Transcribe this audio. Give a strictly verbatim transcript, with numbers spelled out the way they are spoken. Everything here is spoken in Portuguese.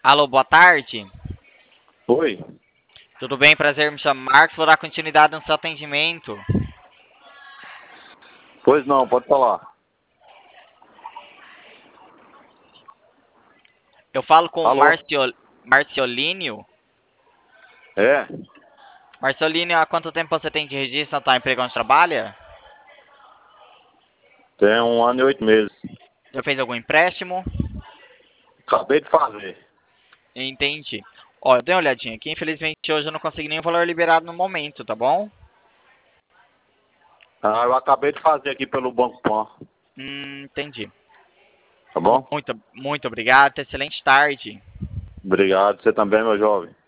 Alô, boa tarde. Oi? Tudo bem? Prazer, me chamo Marcos. Vou dar continuidade no seu atendimento. Pois não, pode falar. Eu falo com o Alô? Marcio... Marciolínio. É? Marciolínio, há quanto tempo você tem de registro na tua emprego onde trabalha? Tem um ano e oito meses. Já fez algum empréstimo? Acabei de fazer. Entendi. Ó, eu dei uma olhadinha aqui. Infelizmente, hoje eu não consegui nenhum valor liberado no momento, tá bom? Ah, eu acabei de fazer aqui pelo Banco Pan. Hum, entendi. Tá bom? Muito, muito obrigado. Excelente tarde. Obrigado. Você também, meu jovem.